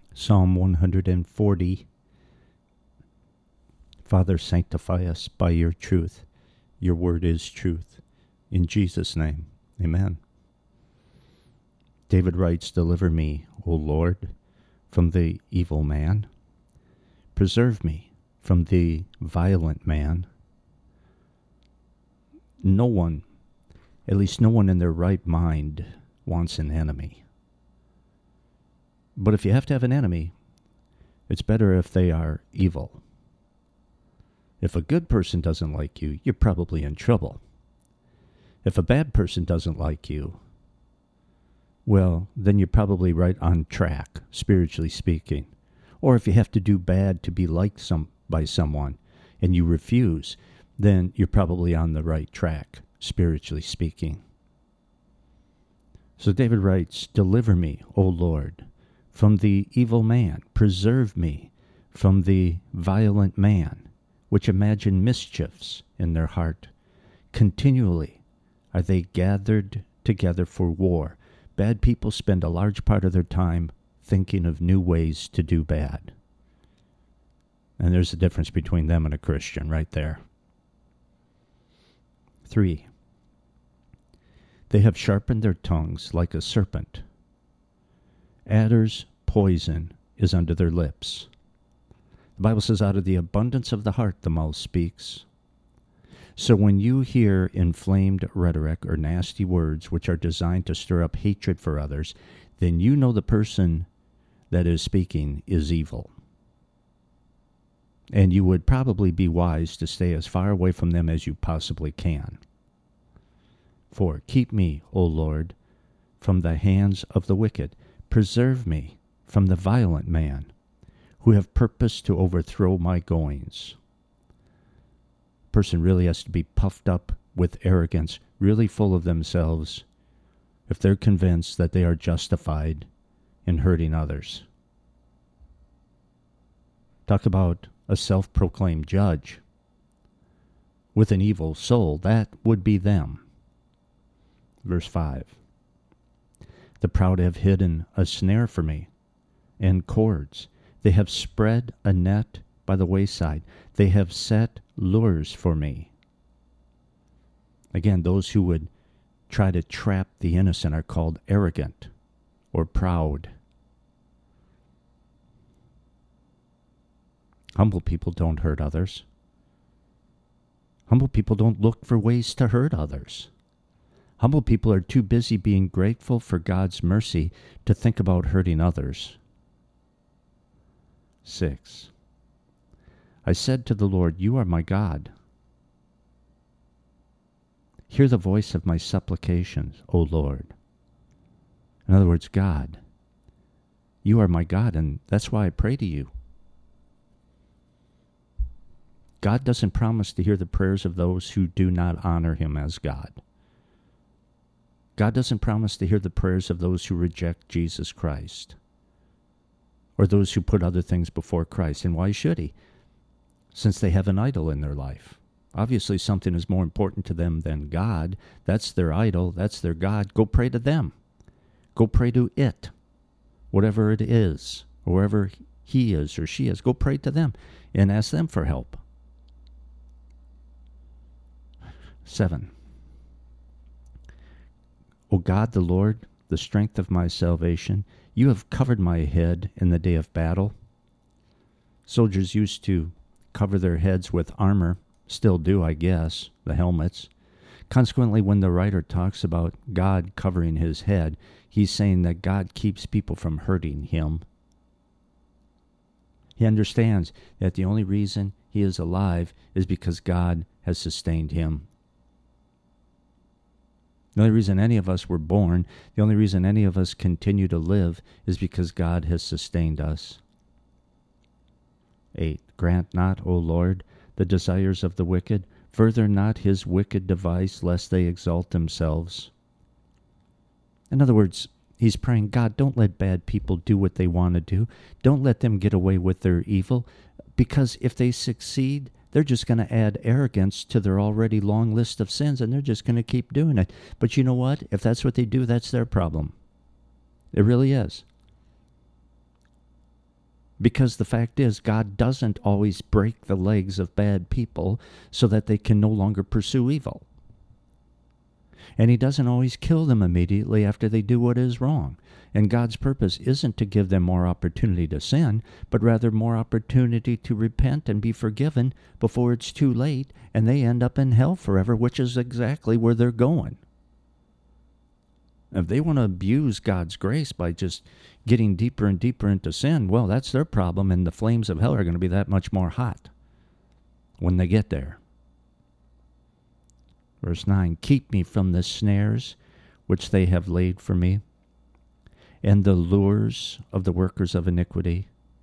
Psalm 140. Father, sanctify us by your truth. Your word is truth. In Jesus' name, amen. David writes, "Deliver me, O Lord, from the evil man. Preserve me from the violent man." No one, at least no one in their right mind, wants an enemy. But if you have to have an enemy, it's better if they are evil. If a good person doesn't like you, you're probably in trouble. If a bad person doesn't like you, well, then you're probably right on track, spiritually speaking. Or if you have to do bad to be liked by someone and you refuse, then you're probably on the right track, spiritually speaking. So David writes, "Deliver me, O Lord, from the evil man. Preserve me from the violent man, which imagine mischiefs in their heart. Continually are they gathered together for war." Bad people spend a large part of their time thinking of new ways to do bad. And there's a difference between them and a Christian right there. 3. They have sharpened their tongues like a serpent. Adder's poison is under their lips. The Bible says, out of the abundance of the heart, the mouth speaks. So when you hear inflamed rhetoric or nasty words which are designed to stir up hatred for others, then you know the person that is speaking is evil. And you would probably be wise to stay as far away from them as you possibly can. 4. Keep me, O Lord, from the hands of the wicked. Preserve me from the violent man, who have purposed to overthrow my goings. Person really has to be puffed up with arrogance, really full of themselves, if they're convinced that they are justified in hurting others. Talk about a self-proclaimed judge with an evil soul. That would be them. Verse 5. The proud have hidden a snare for me and cords. They have spread a net by the wayside. They have set lures for me. Again, those who would try to trap the innocent are called arrogant or proud. Humble people don't hurt others. Humble people don't look for ways to hurt others. Humble people are too busy being grateful for God's mercy to think about hurting others. 6. I said to the Lord, "You are my God. Hear the voice of my supplications, O Lord." In other words, God, you are my God, and that's why I pray to you. God doesn't promise to hear the prayers of those who do not honor him as God. God doesn't promise to hear the prayers of those who reject Jesus Christ, or those who put other things before Christ. And why should he? Since they have an idol in their life. Obviously something is more important to them than God. That's their idol. That's their God. Go pray to them. Go pray to it. Whatever it is, or wherever he is or she is, go pray to them and ask them for help. 7. O God the Lord, the strength of my salvation, you have covered my head in the day of battle. Soldiers used to cover their heads with armor, still do, I guess, the helmets. Consequently, when the writer talks about God covering his head, he's saying that God keeps people from hurting him. He understands that the only reason he is alive is because God has sustained him. The only reason any of us were born, the only reason any of us continue to live is because God has sustained us. 8. Grant not, O Lord, the desires of the wicked. Further not his wicked device, lest they exalt themselves. In other words, he's praying, God, don't let bad people do what they want to do. Don't let them get away with their evil, because if they succeed, they're just going to add arrogance to their already long list of sins, and they're just going to keep doing it. But you know what? If that's what they do, that's their problem. It really is. Because the fact is, God doesn't always break the legs of bad people so that they can no longer pursue evil. And he doesn't always kill them immediately after they do what is wrong. And God's purpose isn't to give them more opportunity to sin, but rather more opportunity to repent and be forgiven before it's too late and they end up in hell forever, which is exactly where they're going. If they want to abuse God's grace by just getting deeper and deeper into sin, well, that's their problem, and the flames of hell are going to be that much more hot when they get there. Verse 9, keep me from the snares which they have laid for me, and the lures of the workers of iniquity.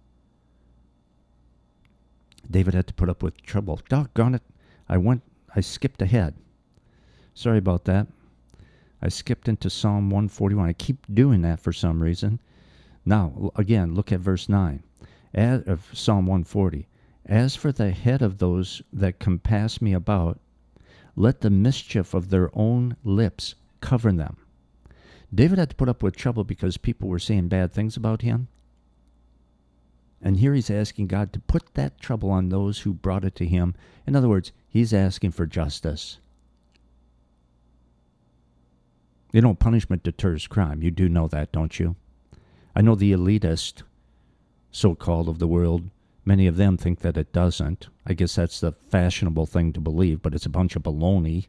David had to put up with trouble. Doggone it, I skipped ahead. Sorry about that. I skipped into Psalm 141. I keep doing that for some reason. Now, again, look at verse 9 of Psalm 140. As for the head of those that compass me about, let the mischief of their own lips cover them. David had to put up with trouble because people were saying bad things about him. And here he's asking God to put that trouble on those who brought it to him. In other words, he's asking for justice. You know, punishment deters crime. You do know that, don't you? I know the elitist, so-called, of the world, many of them think that it doesn't. I guess that's the fashionable thing to believe, but it's a bunch of baloney.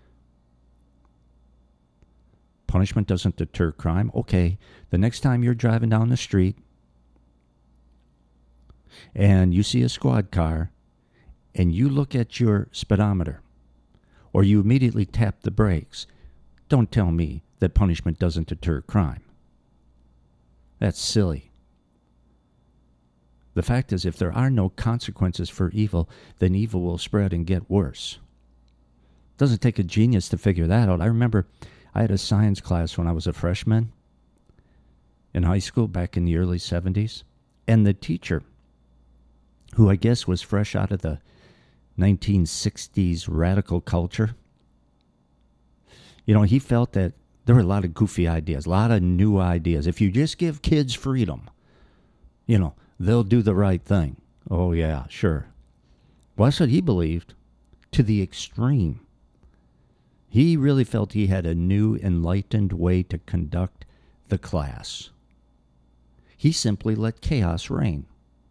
Punishment doesn't deter crime. Okay, the next time you're driving down the street and you see a squad car and you look at your speedometer or you immediately tap the brakes, don't tell me that punishment doesn't deter crime. That's silly. The fact is, if there are no consequences for evil, then evil will spread and get worse. It doesn't take a genius to figure that out. I remember I had a science class when I was a freshman in high school back in the early 70s. And the teacher, who I guess was fresh out of the 1960s radical culture, you know, he felt that there were a lot of goofy ideas, a lot of new ideas. If you just give kids freedom, you know, they'll do the right thing. Oh, yeah, sure. Well, that's what he believed, to the extreme. He really felt he had a new, enlightened way to conduct the class. He simply let chaos reign.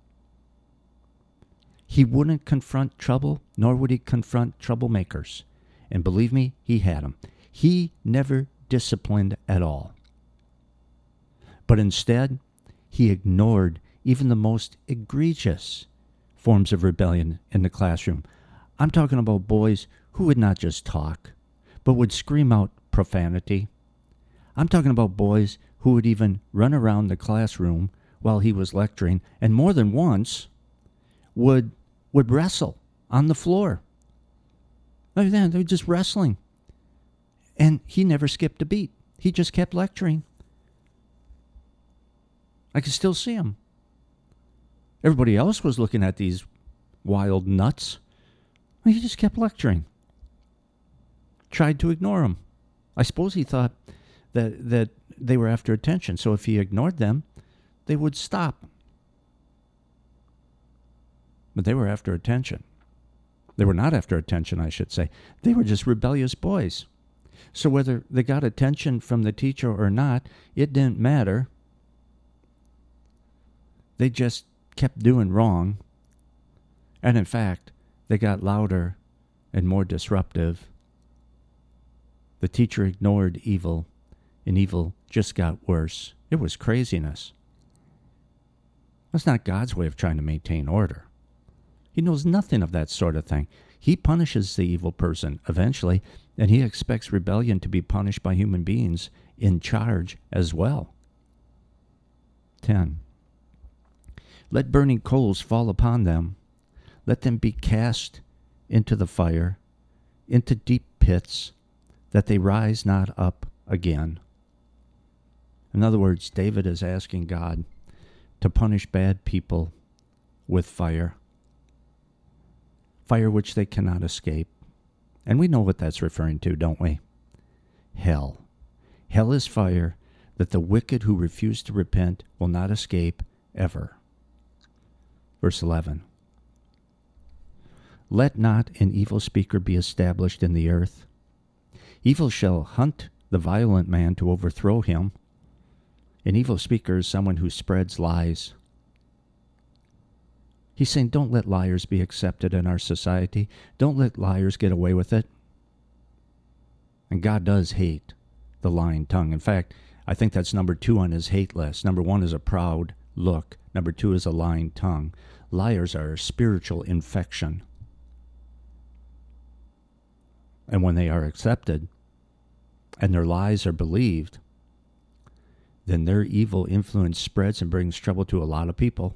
He wouldn't confront trouble, nor would he confront troublemakers. And believe me, he had them. He never disciplined at all. But instead, he ignored even the most egregious forms of rebellion in the classroom. I'm talking about boys who would not just talk, but would scream out profanity. I'm talking about boys who would even run around the classroom while he was lecturing, and more than once would wrestle on the floor. They were just wrestling. And he never skipped a beat. He just kept lecturing. I could still see him. Everybody else was looking at these wild nuts. He just kept lecturing. Tried to ignore them. I suppose he thought that they were after attention, so if he ignored them, they would stop. But they were after attention. They were not after attention, I should say. They were just rebellious boys. So whether they got attention from the teacher or not, it didn't matter. They just kept doing wrong. And in fact, they got louder and more disruptive. The teacher ignored evil, and evil just got worse. It was craziness. That's not God's way of trying to maintain order. He knows nothing of that sort of thing. He punishes the evil person eventually, and he expects rebellion to be punished by human beings in charge as well. 10. Let burning coals fall upon them. Let them be cast into the fire, into deep pits, that they rise not up again. In other words, David is asking God to punish bad people with fire. Fire which they cannot escape. And we know what that's referring to, don't we? Hell. Hell is fire that the wicked who refuse to repent will not escape ever. Verse 11. Let not an evil speaker be established in the earth. Evil shall hunt the violent man to overthrow him. An evil speaker is someone who spreads lies. He's saying, don't let liars be accepted in our society. Don't let liars get away with it. And God does hate the lying tongue. In fact, I think that's number 2 on his hate list. Number 1 is a proud look. Number 2 is a lying tongue. Liars are a spiritual infection. And when they are accepted and their lies are believed, then their evil influence spreads and brings trouble to a lot of people.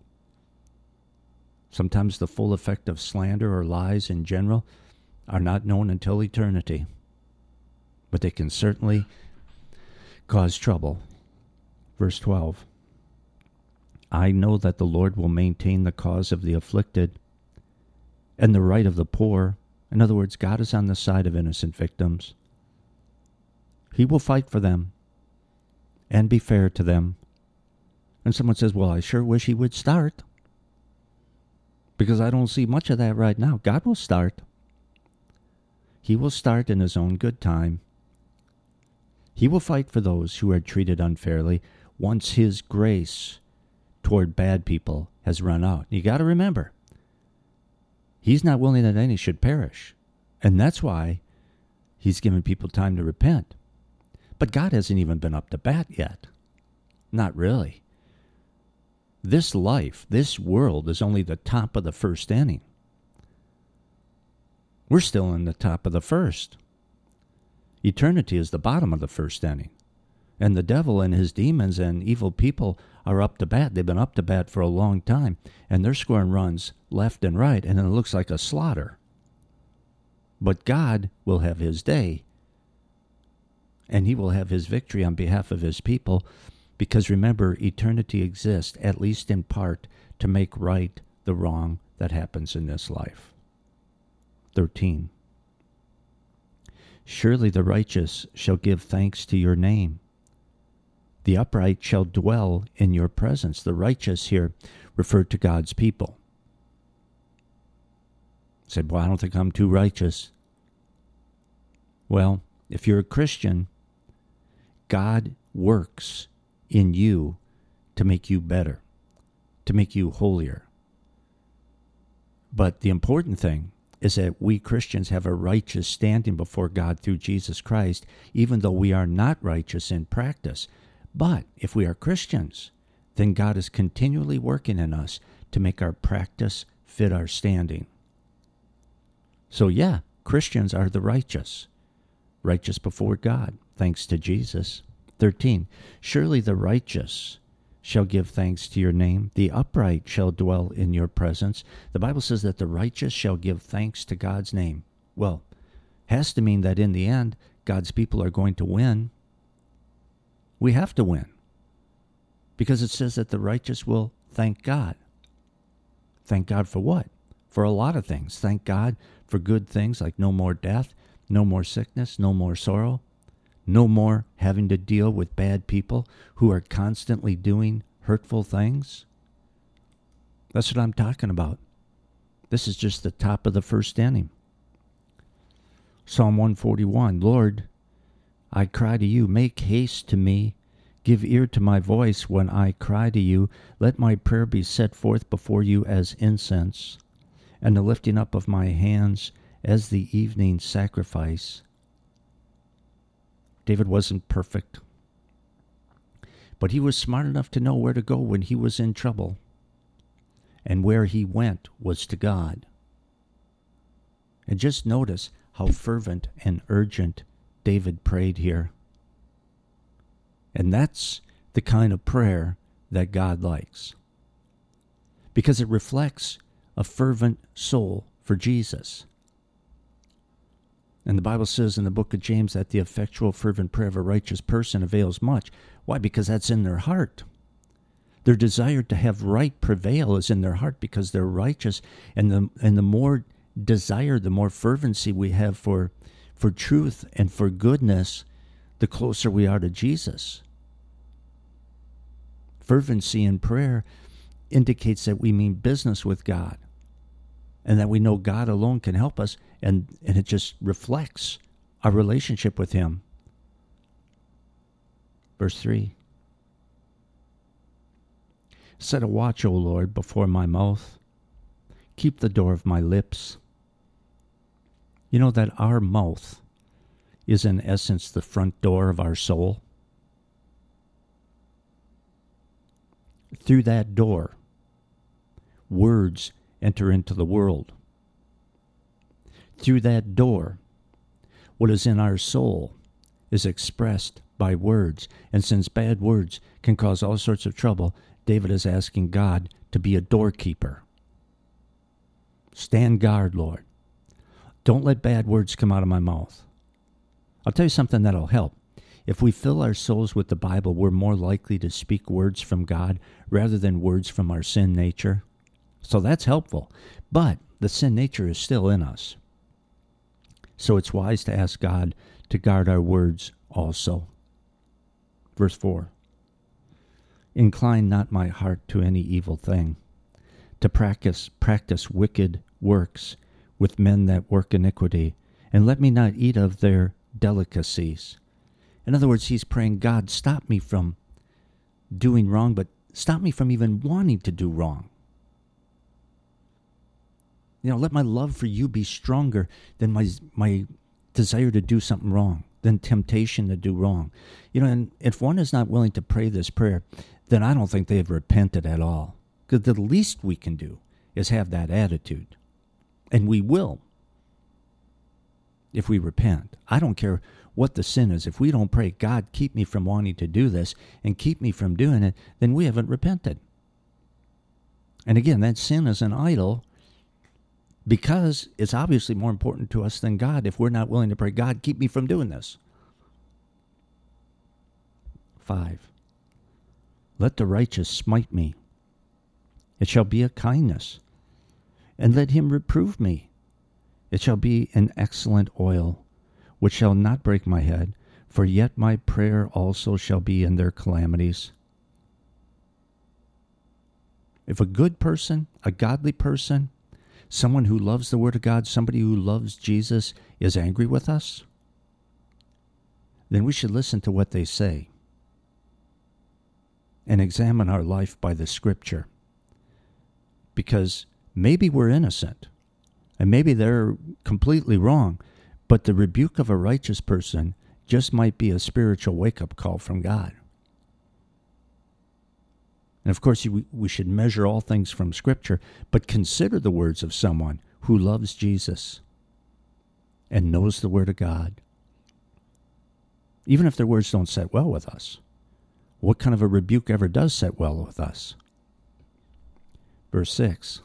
Sometimes the full effect of slander or lies in general are not known until eternity. But they can certainly cause trouble. Verse 12. I know that the Lord will maintain the cause of the afflicted and the right of the poor. In other words, God is on the side of innocent victims. He will fight for them and be fair to them. And someone says, well, I sure wish he would start, because I don't see much of that right now. God will start. He will start in his own good time. He will fight for those who are treated unfairly once his grace toward bad people has run out. You got to remember, he's not willing that any should perish. And that's why he's given people time to repent. But God hasn't even been up to bat yet. Not really. This life, this world, is only the top of the first inning. We're still in the top of the first. Eternity is the bottom of the first inning. And the devil and his demons and evil people are up to bat. They've been up to bat for a long time. And they're scoring runs left and right. And it looks like a slaughter. But God will have his day. And he will have his victory on behalf of his people. Because remember, eternity exists, at least in part, to make right the wrong that happens in this life. 13. Surely the righteous shall give thanks to your name. The upright shall dwell in your presence. The righteous here referred to God's people. Said, well, I don't think I'm too righteous. Well, if you're a Christian, God works in you to make you better, to make you holier. But the important thing is that we Christians have a righteous standing before God through Jesus Christ, even though we are not righteous in practice. But if we are Christians, then God is continually working in us to make our practice fit our standing. So yeah, Christians are the righteous before God, thanks to Jesus. 13. Surely the righteous shall give thanks to your name. The upright shall dwell in your presence. The Bible says that the righteous shall give thanks to God's name. Well, has to mean that in the end, God's people are going to win. We have to win. Because it says that the righteous will thank God. Thank God for what? For a lot of things. Thank God for good things like no more death, no more sickness, no more sorrow. No more having to deal with bad people who are constantly doing hurtful things. That's what I'm talking about. This is just the top of the first inning. Psalm 141, Lord, I cry to you, make haste to me. Give ear to my voice when I cry to you. Let my prayer be set forth before you as incense, and the lifting up of my hands as the evening sacrifice. David wasn't perfect, but he was smart enough to know where to go when he was in trouble, and where he went was to God. And just notice how fervent and urgent David prayed here. And that's the kind of prayer that God likes, because it reflects a fervent soul for Jesus. And the Bible says in the book of James that the effectual fervent prayer of a righteous person avails much. Why? Because that's in their heart. Their desire to have right prevail is in their heart because they're righteous. And the more desire, the more fervency we have for truth and for goodness, the closer we are to Jesus. Fervency in prayer indicates that we mean business with God and that we know God alone can help us, and it just reflects our relationship with Him. Verse 3. Set a watch, O Lord, before my mouth. Keep the door of my lips. You know that our mouth is in essence the front door of our soul. Through that door, words enter into the world. Through that door, what is in our soul is expressed by words. And since bad words can cause all sorts of trouble, David is asking God to be a doorkeeper. Stand guard, Lord. Don't let bad words come out of my mouth. I'll tell you something that'll help. If we fill our souls with the Bible, we're more likely to speak words from God rather than words from our sin nature. So that's helpful. But the sin nature is still in us. So it's wise to ask God to guard our words also. Verse 4. Incline not my heart to any evil thing, to practice wicked works with men that work iniquity, and let me not eat of their delicacies. In other words, he's praying, God, stop me from doing wrong, but stop me from even wanting to do wrong. Let my love for you be stronger than my desire to do something wrong, than temptation to do wrong. And if one is not willing to pray this prayer, then I don't think they have repented at all. Because the least we can do is have that attitude. And we will, if we repent. I don't care what the sin is. If we don't pray, God, keep me from wanting to do this and keep me from doing it, then we haven't repented. And again, that sin is an idol because it's obviously more important to us than God if we're not willing to pray, God, keep me from doing this. 5. Let the righteous smite me. It shall be a kindness. And let him reprove me. It shall be an excellent oil, which shall not break my head, for yet my prayer also shall be in their calamities. If a good person, a godly person, someone who loves the Word of God, somebody who loves Jesus is angry with us, then we should listen to what they say and examine our life by the Scripture. Because maybe we're innocent, and maybe they're completely wrong, but the rebuke of a righteous person just might be a spiritual wake-up call from God. And of course, we should measure all things from Scripture, but consider the words of someone who loves Jesus and knows the Word of God. Even if their words don't set well with us, what kind of a rebuke ever does set well with us? Verse 6.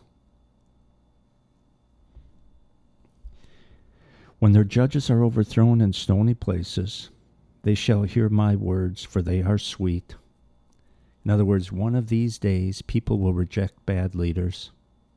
When their judges are overthrown in stony places, they shall hear my words, for they are sweet. In other words, one of these days, people will reject bad leaders.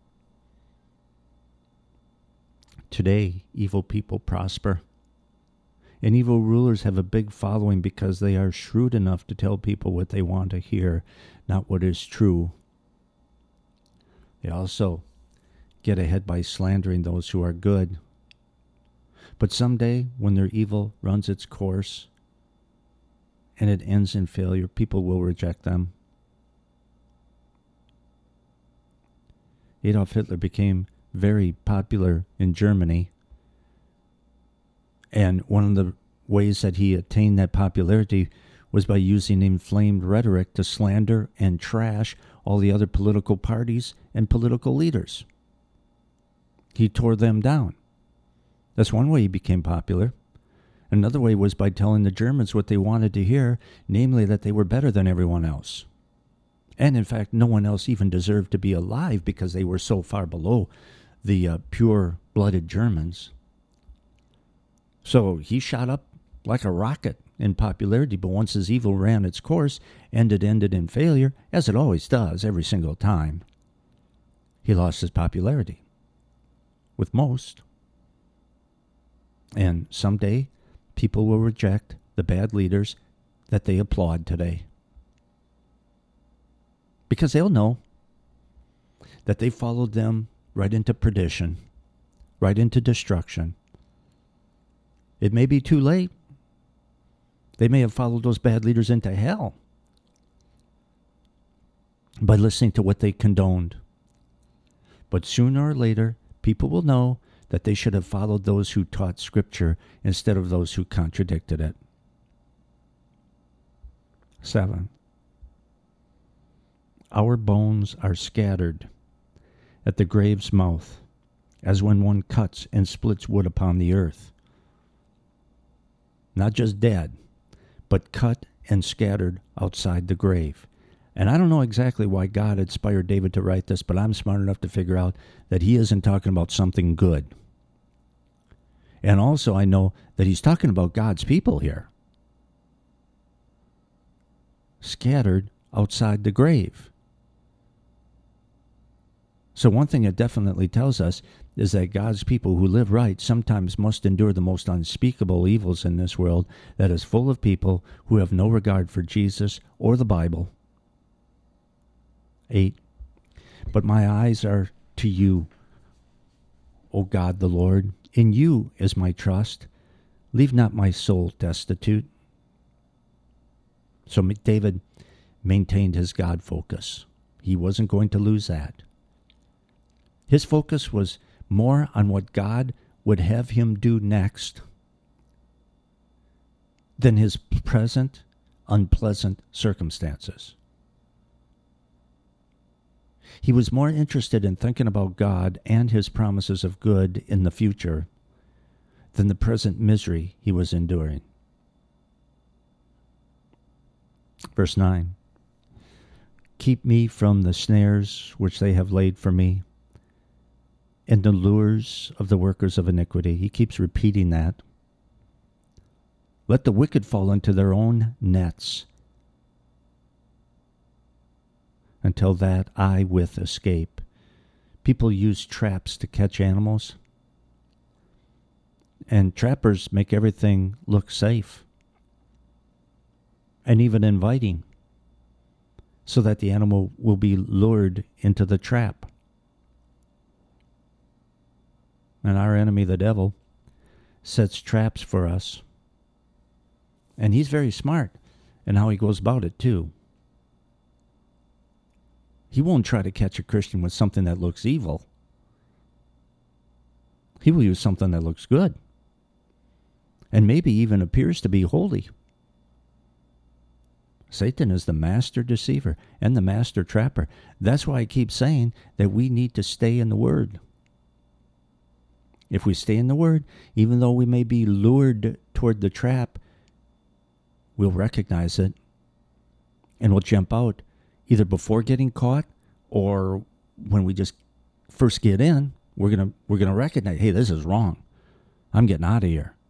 Today, evil people prosper. And evil rulers have a big following because they are shrewd enough to tell people what they want to hear, not what is true. They also get ahead by slandering those who are good. But someday, when their evil runs its course and it ends in failure, people will reject them. Adolf Hitler became very popular in Germany. And one of the ways that he attained that popularity was by using inflamed rhetoric to slander and trash all the other political parties and political leaders. He tore them down. That's one way he became popular. Another way was by telling the Germans what they wanted to hear, namely that they were better than everyone else. And in fact, no one else even deserved to be alive because they were so far below the pure-blooded Germans. So he shot up like a rocket in popularity, but once his evil ran its course and it ended in failure, as it always does every single time, he lost his popularity with most. And someday, people will reject the bad leaders that they applaud today. Because they'll know that they followed them right into perdition, right into destruction. It may be too late. They may have followed those bad leaders into hell by listening to what they condoned. But sooner or later, people will know that they should have followed those who taught Scripture instead of those who contradicted it. 7. Our bones are scattered at the grave's mouth, as when one cuts and splits wood upon the earth. Not just dead, but cut and scattered outside the grave. And I don't know exactly why God inspired David to write this, but I'm smart enough to figure out that he isn't talking about something good. And also I know that he's talking about God's people here. Scattered outside the grave. So one thing it definitely tells us is that God's people who live right sometimes must endure the most unspeakable evils in this world that is full of people who have no regard for Jesus or the Bible. 8. But my eyes are to you, O God the Lord. In you is my trust. Leave not my soul destitute. So David maintained his God focus. He wasn't going to lose that. His focus was more on what God would have him do next than his present unpleasant circumstances. He was more interested in thinking about God and his promises of good in the future than the present misery he was enduring. Verse 9. Keep me from the snares which they have laid for me, and the lures of the workers of iniquity. He keeps repeating that. Let the wicked fall into their own nets, until that I with escape. People use traps to catch animals, and trappers make everything look safe and even inviting, so that the animal will be lured into the trap. And our enemy, the devil, sets traps for us. And he's very smart in how he goes about it, too. He won't try to catch a Christian with something that looks evil. He will use something that looks good, and maybe even appears to be holy. Satan is the master deceiver and the master trapper. That's why I keep saying that we need to stay in the Word. If we stay in the Word, even though we may be lured toward the trap, we'll recognize it and we'll jump out either before getting caught or when we just first get in. We're gonna recognize, hey, this is wrong. I'm getting out of here.